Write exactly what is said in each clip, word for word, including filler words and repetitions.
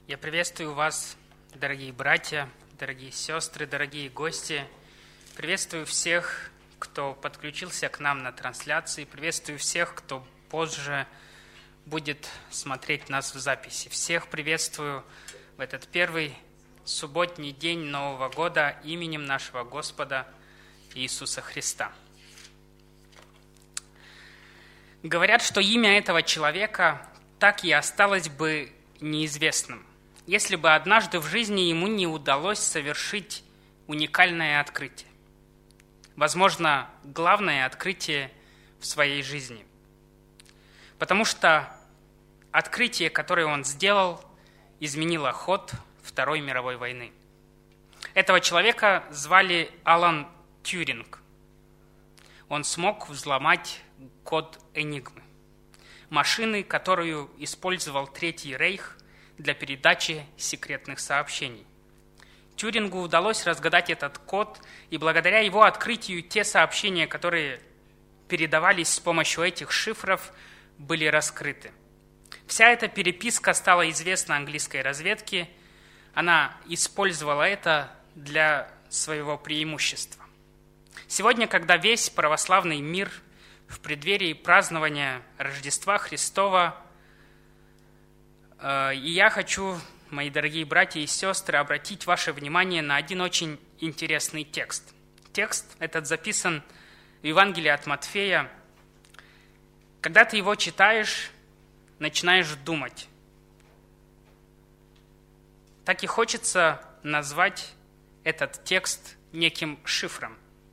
Я приветствую вас, дорогие братья, дорогие сестры, дорогие гости. Приветствую всех, кто подключился к нам на трансляции. Приветствую всех, кто позже будет смотреть нас в записи. Всех приветствую в этот первый субботний день Нового года именем нашего Господа Иисуса Христа. Говорят, что имя этого человека так и осталось бы неизвестным, если бы однажды в жизни ему не удалось совершить уникальное открытие. Возможно, главное открытие в своей жизни. Потому что открытие, которое он сделал, изменило ход Второй мировой войны. Этого человека звали Алан Тьюринг. Он смог взломать код Энигмы, машины, которую использовал Третий Рейх для передачи секретных сообщений. Тьюрингу удалось разгадать этот код, и благодаря его открытию те сообщения, которые передавались с помощью этих шифров, были раскрыты. Вся эта переписка стала известна английской разведке. Она использовала это для своего преимущества. Сегодня, когда весь православный мир в преддверии празднования Рождества Христова, и я хочу, мои дорогие братья и сестры, обратить ваше внимание на один очень интересный текст. Текст этот записан в Евангелии от Матфея. Когда ты его читаешь, начинаешь думать. Так и хочется назвать этот текст неким шифром.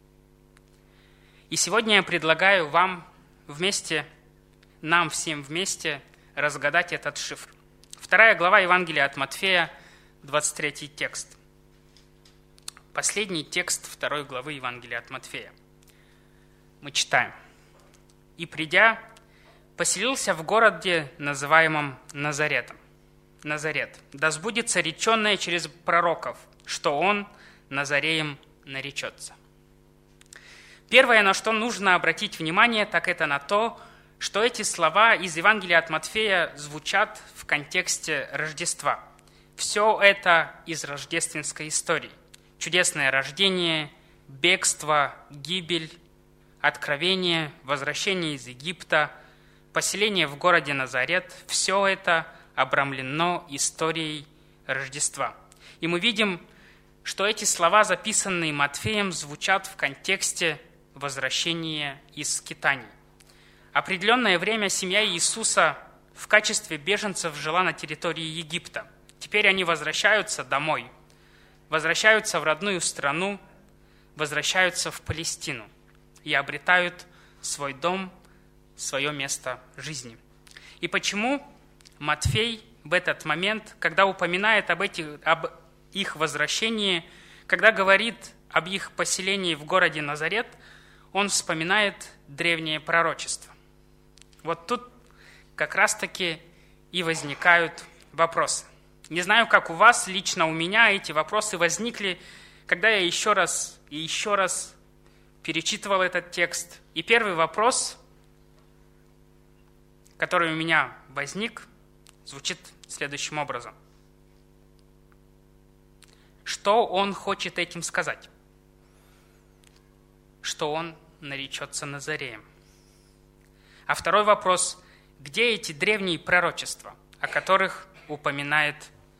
И сегодня я предлагаю вам вместе, нам всем вместе разгадать этот шифр. Вторая глава Евангелия от Матфея, двадцать третий текст. Последний текст второй главы Евангелия от Матфея. Мы читаем. «И придя, поселился в городе, называемом Назаретом. Назарет, да сбудется реченное через пророков, что он Назареем наречется». Первое, на что нужно обратить внимание, так это на то, что эти слова из Евангелия от Матфея звучат в контексте Рождества. Все это из рождественской истории. Чудесное рождение, бегство, гибель, откровение, возвращение из Египта, поселение в городе Назарет – все это обрамлено историей Рождества. И мы видим, что эти слова, записанные Матфеем, звучат в контексте возвращения из скитаний. Определенное время семья Иисуса в качестве беженцев жила на территории Египта. Теперь они возвращаются домой, возвращаются в родную страну, возвращаются в Палестину и обретают свой дом, свое место жизни. И почему Матфей в этот момент, когда упоминает об, этих, об их возвращении, когда говорит об их поселении в городе Назарет, он вспоминает древнее пророчество. Вот тут как раз-таки и возникают вопросы. Не знаю, как у вас, лично у меня эти вопросы возникли, когда я еще раз и еще раз перечитывал этот текст. И первый вопрос, который у меня возник, звучит следующим образом. Что он хочет этим сказать? Что он наречется Назареем. А второй вопрос, где эти древние пророчества, о которых упоминает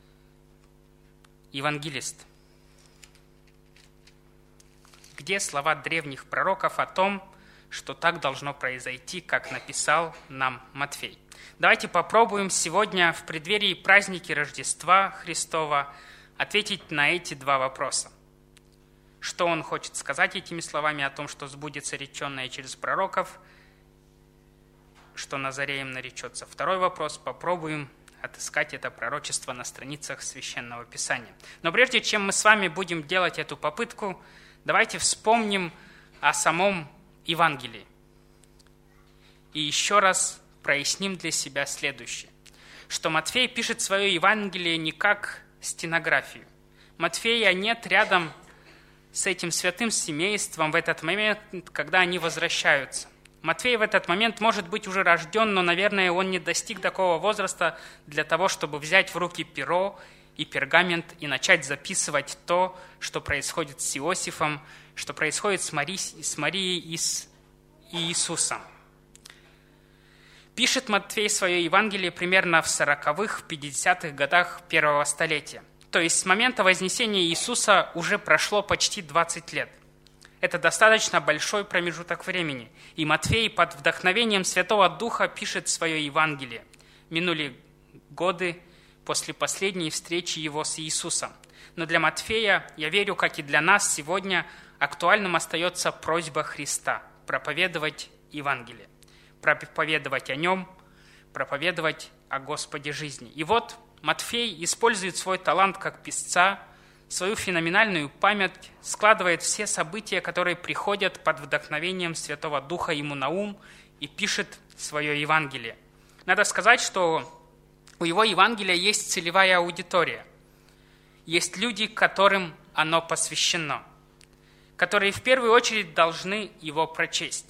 евангелист? Где слова древних пророков о том, что так должно произойти, как написал нам Матфей? Давайте попробуем сегодня в преддверии праздники Рождества Христова ответить на эти два вопроса. Что он хочет сказать этими словами о том, что сбудется реченное через пророков, что Назареем наречется? Второй вопрос. Попробуем отыскать это пророчество на страницах Священного Писания. Но прежде чем мы с вами будем делать эту попытку, давайте вспомним о самом Евангелии. И еще раз проясним для себя следующее. Что Матфей пишет свое Евангелие не как стенографию. Матфея нет рядом с этим святым семейством в этот момент, когда они возвращаются. Матфей в этот момент может быть уже рожден, но, наверное, он не достиг такого возраста для того, чтобы взять в руки перо и пергамент и начать записывать то, что происходит с Иосифом, что происходит с Марией, с Марией и с Иисусом. Пишет Матфей свое Евангелие примерно в сороковых, пятидесятых годах первого столетия. То есть с момента вознесения Иисуса уже прошло почти двадцать лет. Это достаточно большой промежуток времени. И Матфей под вдохновением Святого Духа пишет свое Евангелие. Минули годы после последней встречи его с Иисусом. Но для Матфея, я верю, как и для нас сегодня, актуальным остается просьба Христа проповедовать Евангелие, проповедовать о Нем, проповедовать о Господе жизни. И вот Матфей использует свой талант как писца, свою феноменальную память, складывает все события, которые приходят под вдохновением Святого Духа ему на ум, и пишет свое Евангелие. Надо сказать, что у его Евангелия есть целевая аудитория. Есть люди, которым оно посвящено, которые в первую очередь должны его прочесть.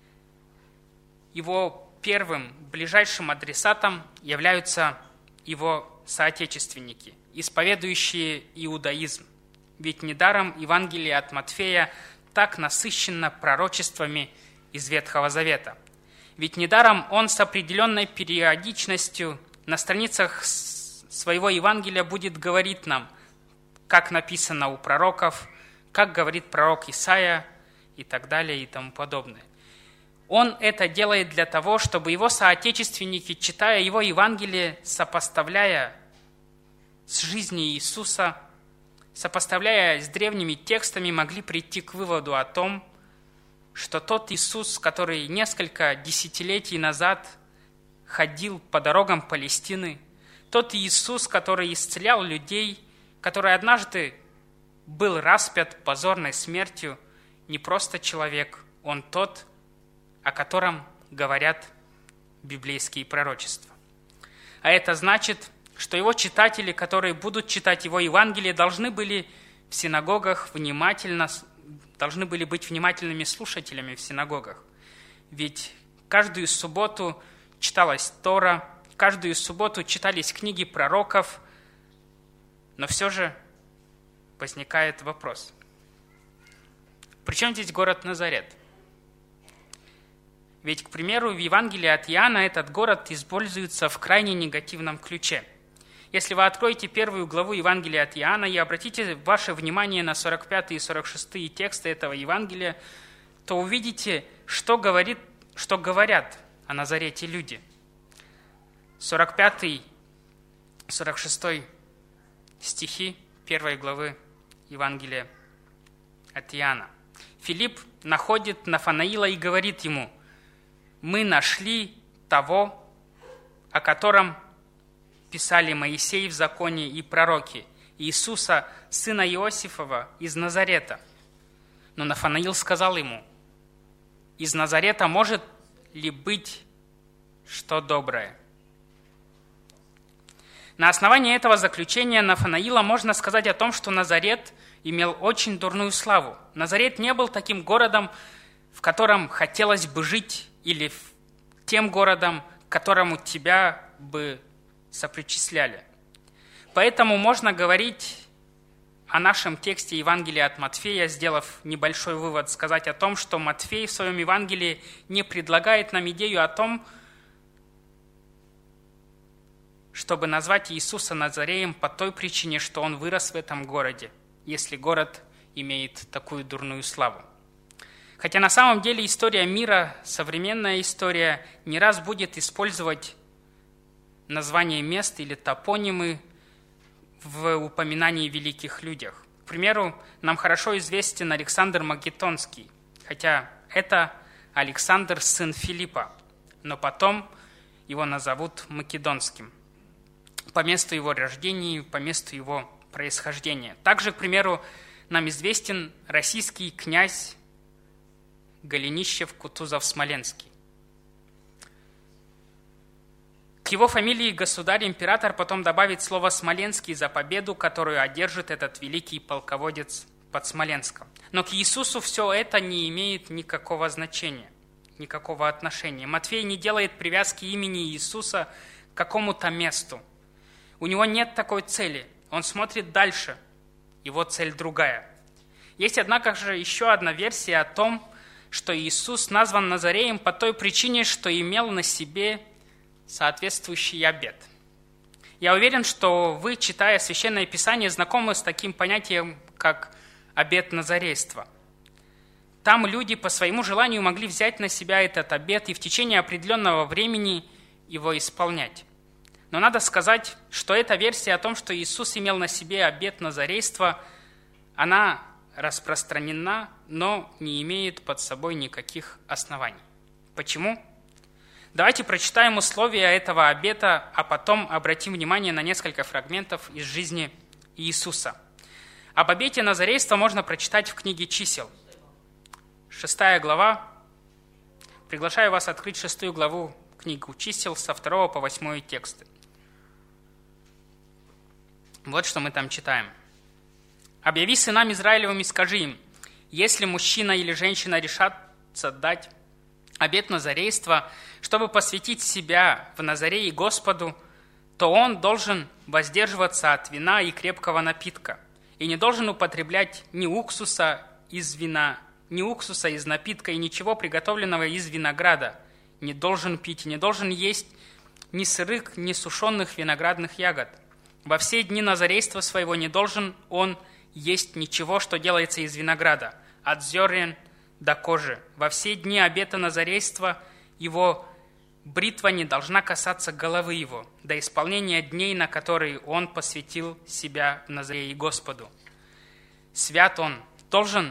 Его первым, ближайшим адресатом являются его соотечественники, исповедующие иудаизм. Ведь недаром Евангелие от Матфея так насыщено пророчествами из Ветхого Завета. Ведь недаром он с определенной периодичностью на страницах своего Евангелия будет говорить нам, как написано у пророков, как говорит пророк Исаия и так далее и тому подобное. Он это делает для того, чтобы его соотечественники, читая его Евангелие, сопоставляя с жизнью Иисуса, сопоставляя с древними текстами, могли прийти к выводу о том, что тот Иисус, который несколько десятилетий назад ходил по дорогам Палестины, тот Иисус, который исцелял людей, который однажды был распят позорной смертью, не просто человек, он тот, о котором говорят библейские пророчества. А это значит, что его читатели, которые будут читать его Евангелие, должны были в синагогах внимательно, должны были быть внимательными слушателями в синагогах. Ведь каждую субботу читалась Тора, каждую субботу читались книги пророков, но все же возникает вопрос. При чем здесь город Назарет? Ведь, к примеру, в Евангелии от Иоанна этот город используется в крайне негативном ключе. Если вы откроете первую главу Евангелия от Иоанна и обратите ваше внимание на сорок пятый и сорок шестой тексты этого Евангелия, то увидите, что, говорит, что говорят о Назарете люди. сорок пятый и сорок шестой стихи первой главы Евангелия от Иоанна. Филипп находит Нафанаила и говорит ему: «Мы нашли того, о котором писали Моисей в законе и пророки, Иисуса, сына Иосифова, из Назарета». Но Нафанаил сказал ему: «Из Назарета может ли быть что доброе?» На основании этого заключения Нафанаила можно сказать о том, что Назарет имел очень дурную славу. Назарет не был таким городом, в котором хотелось бы жить, или тем городом, к которому тебя бы сопричисляли. Поэтому можно говорить о нашем тексте Евангелия от Матфея, сделав небольшой вывод, сказать о том, что Матфей в своем Евангелии не предлагает нам идею о том, чтобы назвать Иисуса Назареем по той причине, что он вырос в этом городе, если город имеет такую дурную славу. Хотя на самом деле история мира, современная история, не раз будет использовать названия мест или топонимы в упоминании о великих людях. К примеру, нам хорошо известен Александр Македонский, хотя это Александр, сын Филиппа, но потом его назовут Македонским по месту его рождения, по месту его происхождения. Также, к примеру, нам известен российский князь Голенищев, Кутузов-Смоленский. К его фамилии государь-император потом добавит слово «Смоленский» за победу, которую одержит этот великий полководец под Смоленском. Но к Иисусу все это не имеет никакого значения. никакого отношения. Матфей не делает привязки имени Иисуса к какому-то месту. У него нет такой цели. Он смотрит дальше. Его цель другая. Есть, однако же, еще одна версия о том, что Иисус назван Назареем по той причине, что имел на себе соответствующий обет. Я уверен, что вы, читая Священное Писание, знакомы с таким понятием, как обет назарейства. Там люди по своему желанию могли взять на себя этот обет и в течение определенного времени его исполнять. Но надо сказать, что эта версия о том, что Иисус имел на себе обет назарейства, она распространена, но не имеет под собой никаких оснований. Почему? Давайте прочитаем условия этого обета, а потом обратим внимание на несколько фрагментов из жизни Иисуса. Об обете назарейства можно прочитать в книге «Чисел». Шестая глава. Приглашаю вас открыть шестую главу книгу «Чисел» со второго по восьмой тексты. Вот что мы там читаем. «Объяви сынам Израилевым и скажи им, если мужчина или женщина решатся дать обет назарейства, чтобы посвятить себя в Назарее Господу, то он должен воздерживаться от вина и крепкого напитка, и не должен употреблять ни уксуса из вина, ни уксуса из напитка, и ничего приготовленного из винограда не должен пить, не должен есть ни сырых, ни сушеных виноградных ягод. Во все дни назарейства своего не должен он есть ничего, что делается из винограда, от зерен до кожи. Во все дни обета назарейства его бритва не должна касаться головы его, до исполнения дней, на которые он посвятил себя в Назарее Господу. Свят он, должен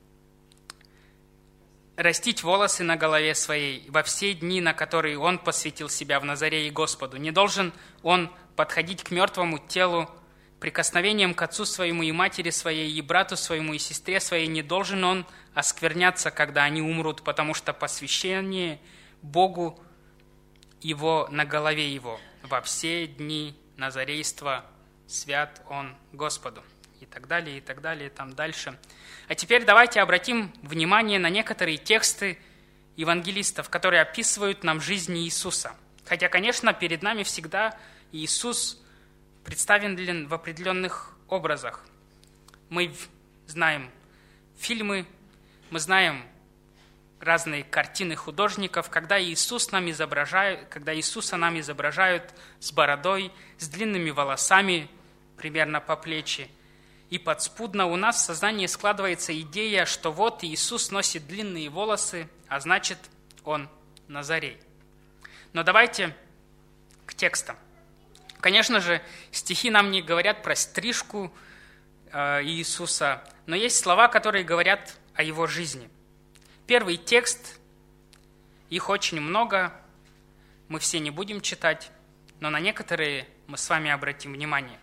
растить волосы на голове своей во все дни, на которые он посвятил себя в Назарее Господу. Не должен он подходить к мертвому телу прикосновением к отцу своему и матери своей, и брату своему, и сестре своей. Не должен он оскверняться, когда они умрут, потому что посвящение Богу его на голове его. Во все дни назарейства свят он Господу». И так далее, и так далее, там дальше. А теперь давайте обратим внимание на некоторые тексты евангелистов, которые описывают нам жизнь Иисуса. Хотя, конечно, перед нами всегда Иисус представлен в определенных образах. Мы знаем фильмы, мы знаем разные картины художников, когда Иисус нам изображают, когда Иисуса нам изображают с бородой, с длинными волосами, примерно по плечи. И подспудно у нас в сознании складывается идея, что вот Иисус носит длинные волосы, а значит, он Назарей. Но давайте к текстам. Конечно же, стихи нам не говорят про стрижку э, Иисуса, но есть слова, которые говорят о его жизни. Первый текст, их очень много, мы все не будем читать, но на некоторые мы с вами обратим внимание.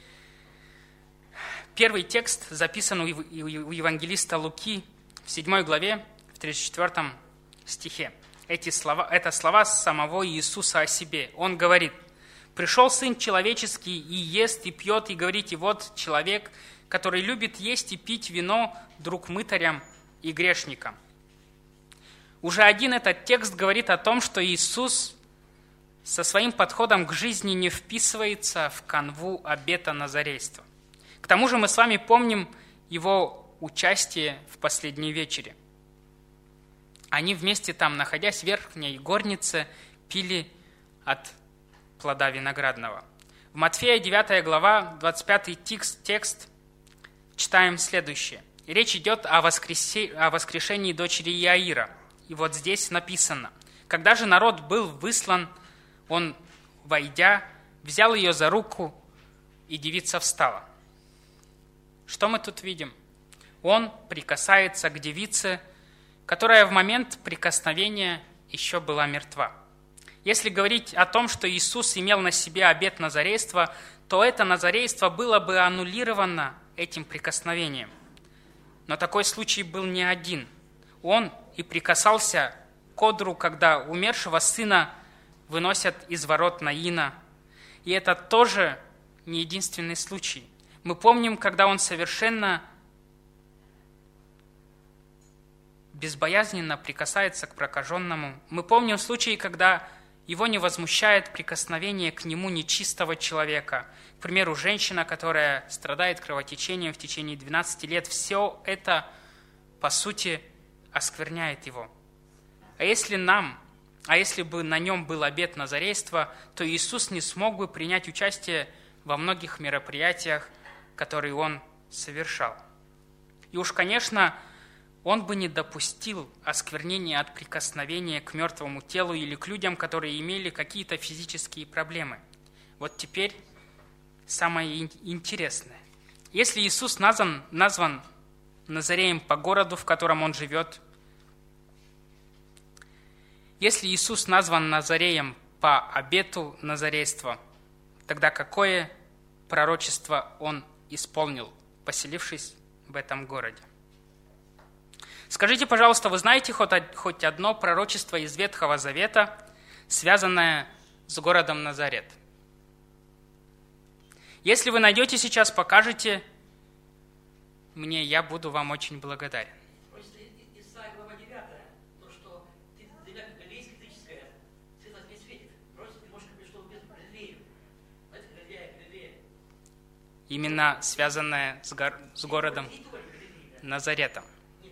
Первый текст записан у евангелиста Луки в седьмой главе, в тридцать четвёртом стихе. Эти слова, это слова самого Иисуса о себе. Он говорит: «Пришел Сын Человеческий и ест, и пьет, и говорит, и вот человек, который любит есть и пить вино, друг мытарям и грешникам». Уже один этот текст говорит о том, что Иисус со своим подходом к жизни не вписывается в канву обета назарейства. К тому же мы с вами помним его участие в последней вечере. Они вместе там, находясь в верхней горнице, пили от плода виноградного. В Матфея девятая глава, двадцать пятый текст, текст читаем следующее. Речь идет о, воскресе, о воскрешении дочери Иаира. И вот здесь написано: «Когда же народ был выслан, он, войдя, взял ее за руку, и девица встала». Что мы тут видим? Он прикасается к девице, которая в момент прикосновения еще была мертва. Если говорить о том, что Иисус имел на себе обет назарейства, то это назарейство было бы аннулировано этим прикосновением. Но такой случай был не один. Он и прикасался к одру, когда умершего сына выносят из ворот Наина. И это тоже не единственный случай. Мы помним, когда он совершенно безбоязненно прикасается к прокаженному. Мы помним случаи, когда его не возмущает прикосновение к нему нечистого человека. К примеру, женщина, которая страдает кровотечением в течение двенадцати лет, все это, по сути, оскверняет его. А если нам, а если бы на нем был обет назарейства, то Иисус не смог бы принять участие во многих мероприятиях, которые он совершал. И уж, конечно, он бы не допустил осквернения от прикосновения к мертвому телу или к людям, которые имели какие-то физические проблемы. Вот теперь самое интересное. Если Иисус назван, назван Назареем по городу, в котором он живет, если Иисус назван Назареем по обету назарейства, тогда какое пророчество он исполнил, поселившись в этом городе? Скажите, пожалуйста, вы знаете хоть одно пророчество из Ветхого Завета, связанное с городом Назарет? Если вы найдете сейчас, покажете мне, я буду вам очень благодарен. Исайя, глава девятая, то, что ты для галилейская языческая, свет не светит. Просто ты можешь говорить, что без Галилею. Это Галилея, Галилея. Именно связанное с, гор... с городом Назаретом.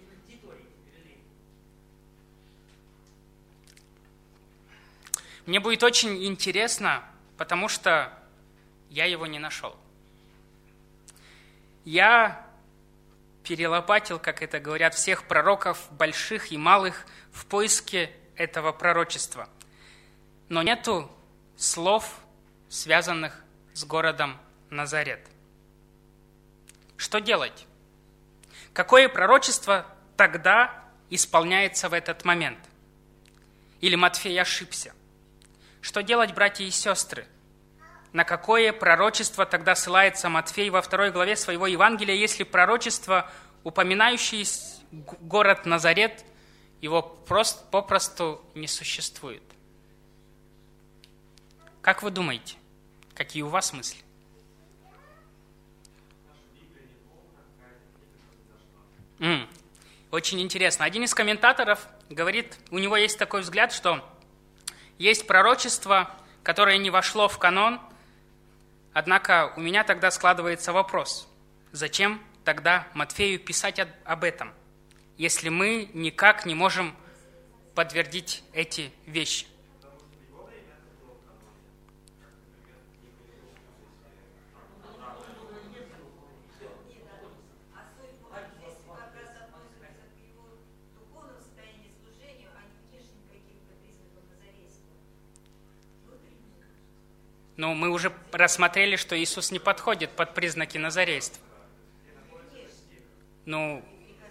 Мне будет очень интересно, потому что я его не нашел. Я перелопатил, как это говорят, всех пророков, больших и малых, в поиске этого пророчества. Но нету слов, связанных с городом Назарет. Что делать? Какое пророчество тогда исполняется в этот момент? Или Матфей ошибся? Что делать, братья и сестры? На какое пророчество тогда ссылается Матфей во второй главе своего Евангелия, если пророчество, упоминающее город Назарет, его просто, попросту не существует? Как вы думаете? Какие у вас мысли? М-м, очень интересно. Один из комментаторов говорит, у него есть такой взгляд, что есть пророчество, которое не вошло в канон, однако у меня тогда складывается вопрос, зачем тогда Матфею писать об этом, если мы никак не можем подтвердить эти вещи? Но мы уже рассмотрели, что Иисус не подходит под признаки назарейства. Ну,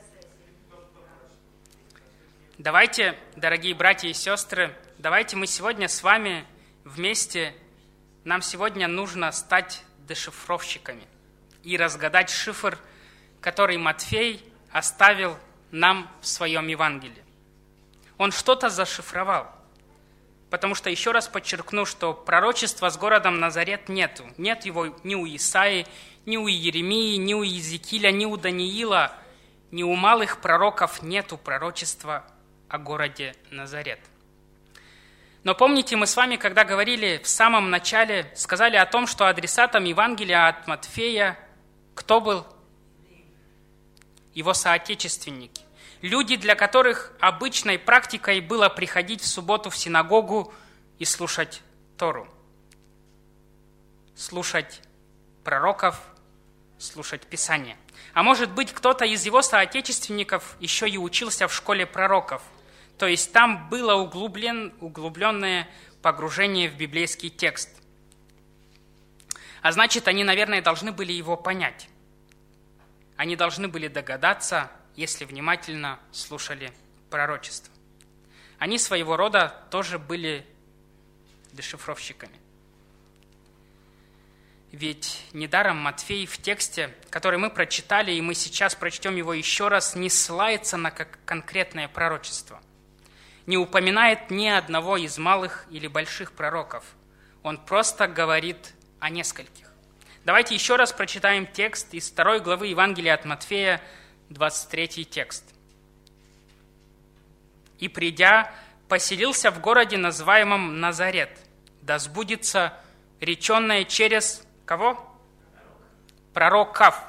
давайте, дорогие братья и сестры, давайте мы сегодня с вами вместе, нам сегодня нужно стать дешифровщиками и разгадать шифр, который Матфей оставил нам в своем Евангелии. Он что-то зашифровал. Потому что, еще раз подчеркну, что пророчества с городом Назарет нету. Нет его ни у Исаии, ни у Иеремии, ни у Иезекииля, ни у Даниила, ни у малых пророков нету пророчества о городе Назарет. Но помните, мы с вами, когда говорили в самом начале, сказали о том, что адресатом Евангелия от Матфея кто был? Его соотечественники. Люди, для которых обычной практикой было приходить в субботу в синагогу и слушать Тору. Слушать пророков, слушать Писание. А может быть, кто-то из его соотечественников еще и учился в школе пророков. То есть там было углублен, углубленное погружение в библейский текст. А значит, они, наверное, должны были его понять. Они должны были догадаться, если внимательно слушали пророчество. Они своего рода тоже были дешифровщиками. Ведь недаром Матфей в тексте, который мы прочитали, и мы сейчас прочтем его еще раз, не ссылается на конкретное пророчество. Не упоминает ни одного из малых или больших пророков. Он просто говорит о нескольких. Давайте еще раз прочитаем текст из второй главы Евангелия от Матфея, двадцать третий текст. и, придя, поселился в городе, называемом Назарет, да сбудется реченное через кого? Пророков,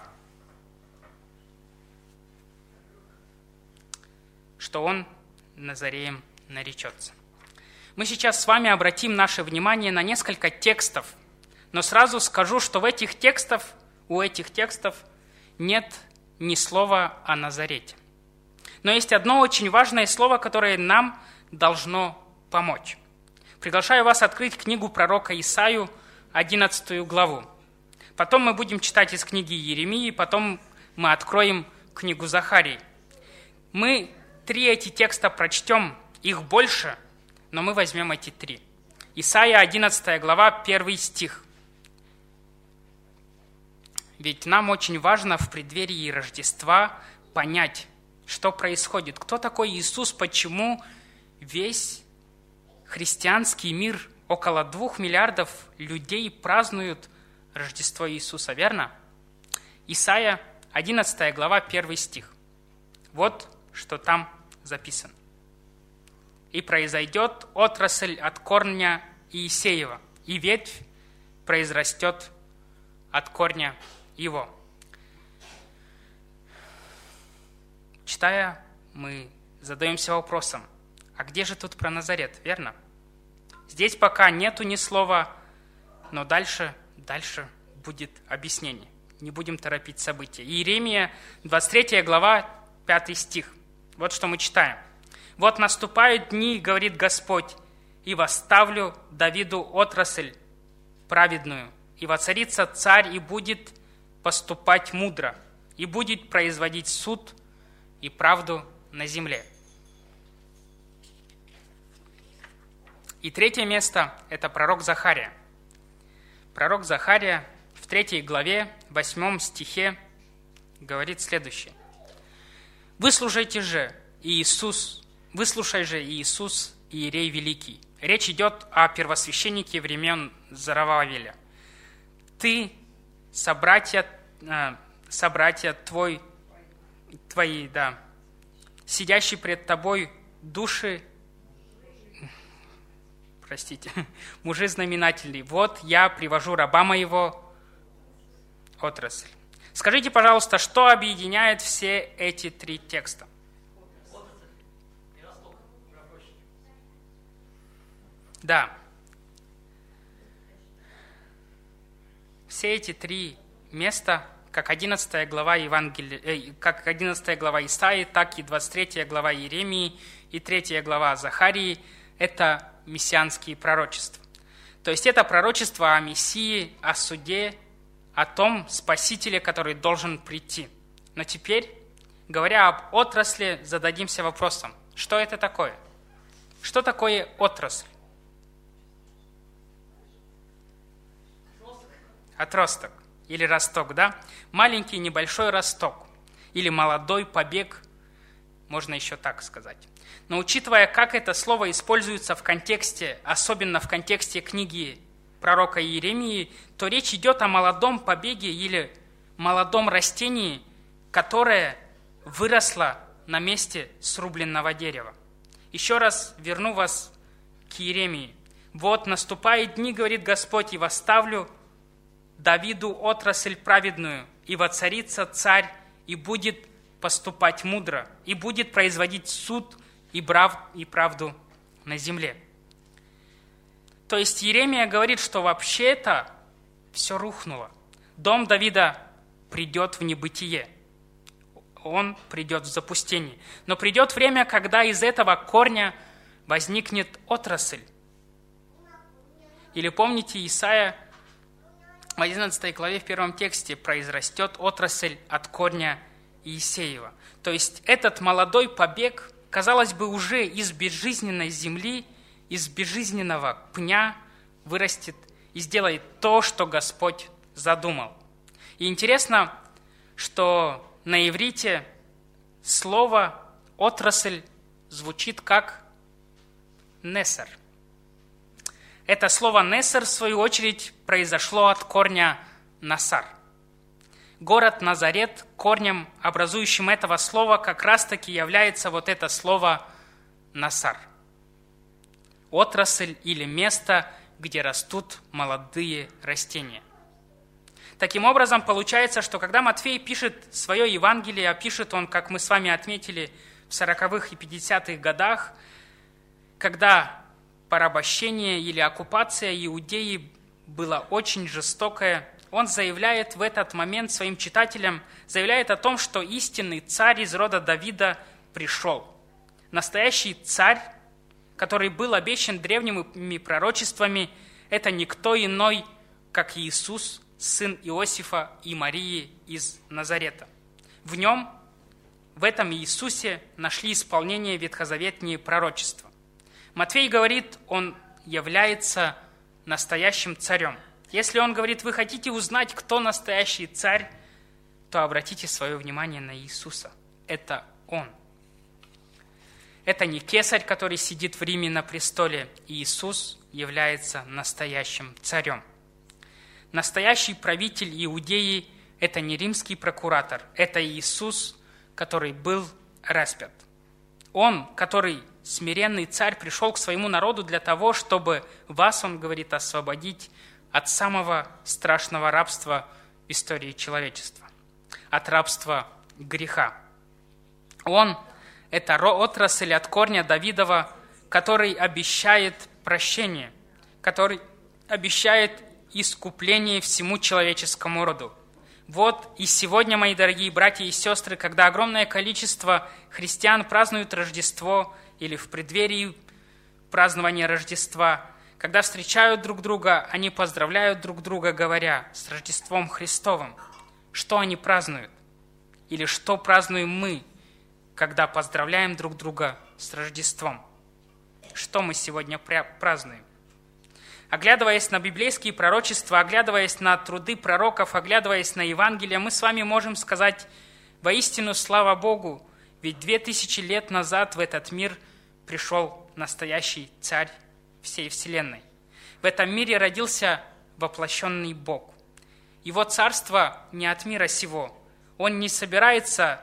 что он Назареем наречется. Мы сейчас с вами обратим наше внимание на несколько текстов, но сразу скажу, что в этих текстах, у этих текстов нет ни слова о Назарете. Но есть одно очень важное слово, которое нам должно помочь. Приглашаю вас открыть книгу пророка Исаию, одиннадцатую главу. Потом мы будем читать из книги Иеремии, потом мы откроем книгу Захарии. Мы три эти текста прочтем, их больше, но мы возьмем эти три. Исаия, одиннадцатая глава, первый стих. Ведь нам очень важно в преддверии Рождества понять, что происходит. Кто такой Иисус, почему весь христианский мир, около двух миллиардов людей празднуют Рождество Иисуса, верно? Исаия, одиннадцатая глава, первый стих. Вот что там записано. «И произойдет отрасль от корня Иисеева, и ветвь произрастет от корня его». Читая, мы задаемся вопросом, а где же тут про Назарет, верно? Здесь пока нету ни слова, но дальше, дальше будет объяснение. Не будем торопить события. Иеремия, двадцать третья глава, пятый стих. Вот что мы читаем. «Вот наступают дни, говорит Господь, и восставлю Давиду отрасль праведную, и воцарится царь, и будет поступать мудро, и будет производить суд и правду на земле». И третье место – это пророк Захария. Пророк Захария в третьей главе, восьмом стихе говорит следующее. «Выслушайте же, Иисус, выслушай же, Иисус, Иерей Великий». Речь идет о первосвященнике времен Зарававеля. «Ты, собратья, собратья твой, твои, да, сидящие пред тобой души, простите, мужи знаменательные, вот я привожу раба моего отрасль». Скажите, пожалуйста, что объединяет все эти три текста? Да. Все эти три места, как одиннадцатая глава Евангелия, э, как одиннадцатая глава Исаии, так и двадцать третья глава Иеремии и третья глава Захарии, это мессианские пророчества. То есть это пророчество о Мессии, о суде, о том Спасителе, который должен прийти. Но теперь, говоря об отрасли, зададимся вопросом, что это такое? Что такое отрасль? Отросток или росток, да? Маленький небольшой росток или молодой побег, можно еще так сказать. Но учитывая, как это слово используется в контексте, особенно в контексте книги пророка Иеремии, то речь идет о молодом побеге или молодом растении, которое выросло на месте срубленного дерева. Еще раз верну вас к Иеремии. «Вот наступают дни, говорит Господь, и восставлю Давиду отрасль праведную, и воцарится царь, и будет поступать мудро, и будет производить суд и правду на земле». То есть Иеремия говорит, что вообще-то все рухнуло. Дом Давида придет в небытие. Он придет в запустение. Но придет время, когда из этого корня возникнет отрасль. Или помните, Исаия в одиннадцатой главе в первом тексте произрастет отрасль от корня Иисеева. То есть этот молодой побег, казалось бы, уже из безжизненной земли, из безжизненного пня вырастет и сделает то, что Господь задумал. И интересно, что на иврите слово «отрасль» звучит как «несер». Это слово «несер», в свою очередь, произошло от корня «насар». Город Назарет, корнем, образующим этого слова, как раз-таки является вот это слово Насар. Отрасль или место, где растут молодые растения. Таким образом, получается, что когда Матфей пишет свое Евангелие, а пишет он, как мы с вами отметили, в сороковых и пятидесятых годах, когда порабощение или оккупация Иудеи была очень жестокая, он заявляет в этот момент своим читателям, заявляет о том, что истинный царь из рода Давида пришел. Настоящий царь, который был обещан древними пророчествами, это никто иной, как Иисус, сын Иосифа и Марии из Назарета. В нем, в этом Иисусе, нашли исполнение ветхозаветные пророчества. Матфей говорит, он является настоящим царем. Если он говорит, вы хотите узнать, кто настоящий царь, то обратите свое внимание на Иисуса. Это Он. Это не кесарь, который сидит в Риме на престоле. Иисус является настоящим царем. Настоящий правитель Иудеи – это не римский прокуратор, это Иисус, который был распят. Он, который смиренный царь, пришел к своему народу для того, чтобы вас, он говорит, освободить от самого страшного рабства в истории человечества, от рабства греха. Он – это отрасль от корня Давидова, который обещает прощение, который обещает искупление всему человеческому роду. Вот и сегодня, мои дорогие братья и сестры, когда огромное количество христиан празднуют Рождество или в преддверии празднования Рождества, когда встречают друг друга, они поздравляют друг друга, говоря «с Рождеством Христовым». Что они празднуют? Или что празднуем мы, когда поздравляем друг друга с Рождеством? Что мы сегодня празднуем? Оглядываясь на библейские пророчества, оглядываясь на труды пророков, оглядываясь на Евангелие, мы с вами можем сказать воистину слава Богу, ведь две тысячи лет назад в этот мир пришел настоящий царь всей вселенной. В этом мире родился воплощенный Бог. Его царство не от мира сего. Он не собирается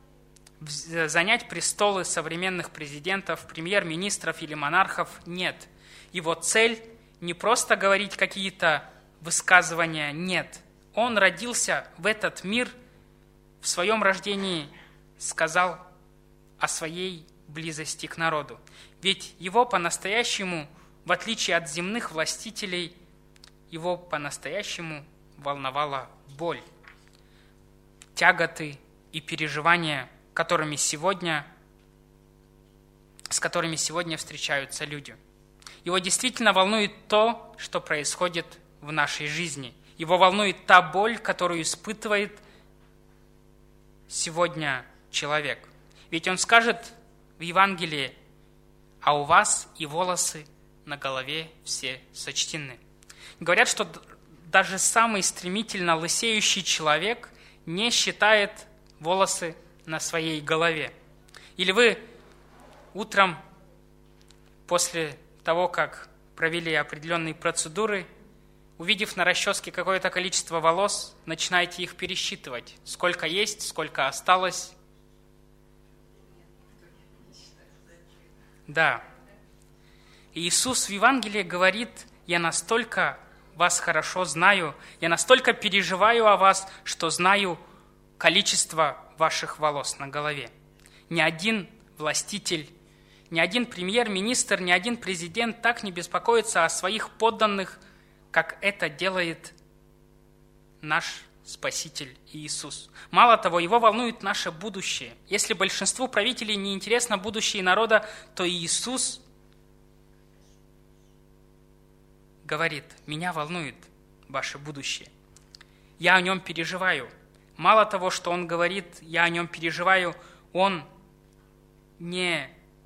занять престолы современных президентов, премьер-министров или монархов. Нет. Его цель не просто говорить какие-то высказывания. Нет. Он родился в этот мир, в своем рождении сказал о своей близости к народу. Ведь его по-настоящему, в отличие от земных властителей, его по-настоящему волновала боль, тяготы и переживания, которыми сегодня, с которыми сегодня встречаются люди. Его действительно волнует то, что происходит в нашей жизни. Его волнует та боль, которую испытывает сегодня человек. Ведь он скажет в Евангелии: «А у вас и волосы на голове все сочтены». Говорят, что даже самый стремительно лысеющий человек не считает волосы на своей голове. Или вы утром после того, как провели определенные процедуры, увидев на расческе какое-то количество волос, начинаете их пересчитывать. Сколько есть, сколько осталось. Да. Иисус в Евангелии говорит: «Я настолько вас хорошо знаю, я настолько переживаю о вас, что знаю количество ваших волос на голове». Ни один властитель, ни один премьер-министр, ни один президент так не беспокоится о своих подданных, как это делает наш Спаситель Иисус. Мало того, его волнует наше будущее. Если большинству правителей не интересно будущее народа, то Иисус говорит: «Меня волнует ваше будущее. Я о нем переживаю». Мало того, что он говорит: «Я о нем переживаю», он не,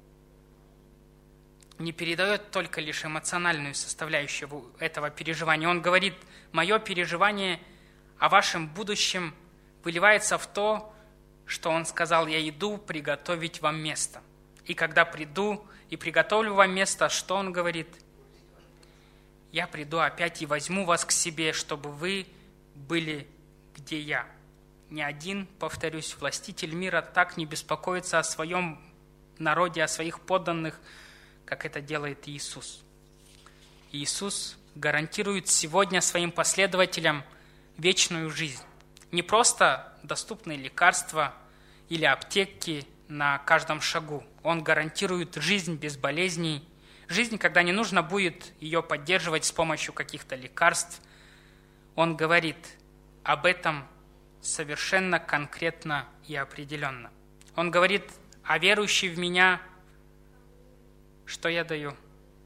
не передает только лишь эмоциональную составляющую этого переживания. Он говорит: «Мое переживание о вашем будущем выливается в то, что он сказал: я иду приготовить вам место. И когда приду и приготовлю вам место», что он говорит? «Я приду опять и возьму вас к себе, чтобы вы были, где я». Ни один, повторюсь, властитель мира так не беспокоится о своем народе, о своих подданных, как это делает Иисус. Иисус гарантирует сегодня своим последователям вечную жизнь. Не просто доступные лекарства или аптеки на каждом шагу. Он гарантирует жизнь без болезней, жизнь, когда не нужно будет ее поддерживать с помощью каких-то лекарств. Он говорит об этом совершенно конкретно и определенно. Он говорит: а верующий в Меня, что я даю?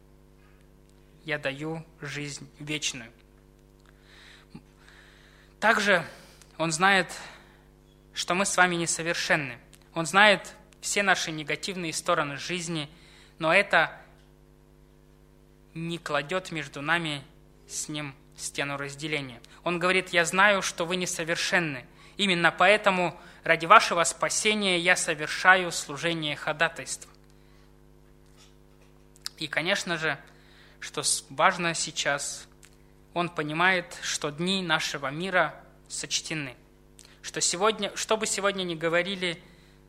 Я даю жизнь вечную. Также Он знает, что мы с вами несовершенны. Он знает все наши негативные стороны жизни, но это не кладет между нами с Ним стену разделения. Он говорит: я знаю, что вы несовершенны. Именно поэтому ради вашего спасения я совершаю служение ходатайства. И, конечно же, что важно сейчас, Он понимает, что дни нашего мира сочтены. Что, сегодня, что бы сегодня ни говорили,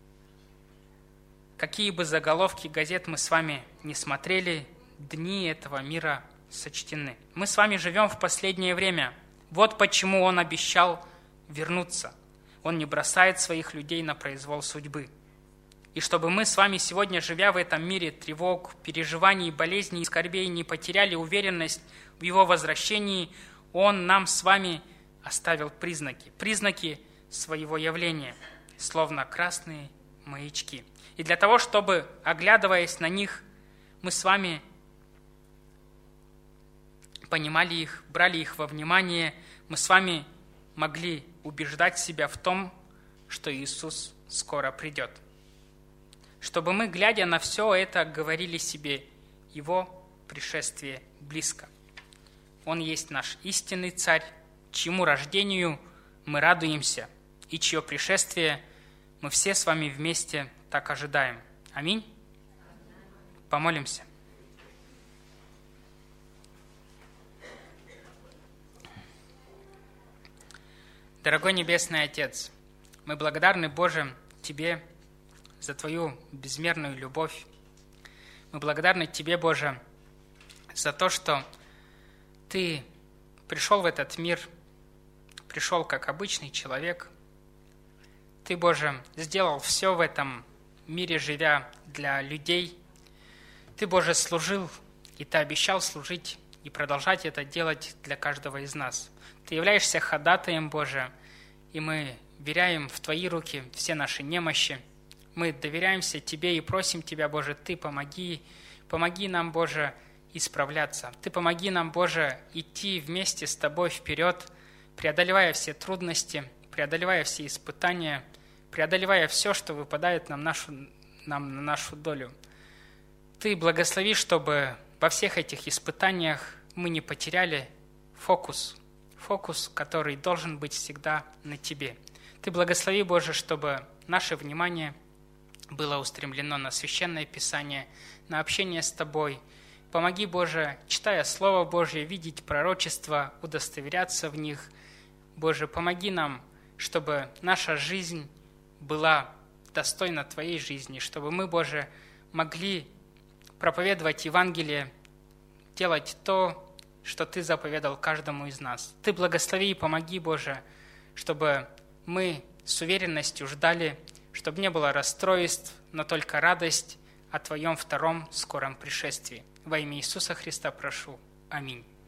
какие бы заголовки газет мы с вами не смотрели, дни этого мира сочтены. Мы с вами живем в последнее время. Вот почему Он обещал вернуться. Он не бросает своих людей на произвол судьбы. И чтобы мы с вами сегодня, живя в этом мире тревог, переживаний, болезней и скорбей, не потеряли уверенность в Его возвращении, Он нам с вами оставил признаки, признаки своего явления, словно красные маячки. И для того, чтобы, оглядываясь на них, мы с вами понимали их, брали их во внимание, мы с вами могли убеждать себя в том, что Иисус скоро придет. Чтобы мы, глядя на все это, говорили себе: Его пришествие близко. Он есть наш истинный Царь, чьему рождению мы радуемся, и чье пришествие мы все с вами вместе так ожидаем. Аминь. Помолимся. Дорогой Небесный Отец, мы благодарны, Боже, Тебе за Твою безмерную любовь. Мы благодарны Тебе, Боже, за то, что Ты пришел в этот мир, пришел как обычный человек. Ты, Боже, сделал все в этом мире, живя для людей. Ты, Боже, служил, и Ты обещал служить и продолжать это делать для каждого из нас. Ты являешься ходатаем, Боже, и мы веряем в Твои руки все наши немощи. Мы доверяемся Тебе и просим Тебя, Боже, Ты помоги, помоги нам, Боже, исправляться. Ты помоги нам, Боже, идти вместе с Тобой вперед, преодолевая все трудности, преодолевая все испытания, преодолевая все, что выпадает нам, нашу, нам на нашу долю. Ты благослови, чтобы во всех этих испытаниях мы не потеряли фокус, фокус, который должен быть всегда на Тебе. Ты благослови, Боже, чтобы наше внимание было устремлено на Священное Писание, на общение с Тобой. Помоги, Боже, читая Слово Божье, видеть пророчества, удостоверяться в них. Боже, помоги нам, чтобы наша жизнь была достойна Твоей жизни, чтобы мы, Боже, могли проповедовать Евангелие, делать то, что Ты заповедал каждому из нас. Ты благослови и помоги, Боже, чтобы мы с уверенностью ждали, чтобы не было расстройств, но только радость о Твоем втором скором пришествии. Во имя Иисуса Христа прошу. Аминь.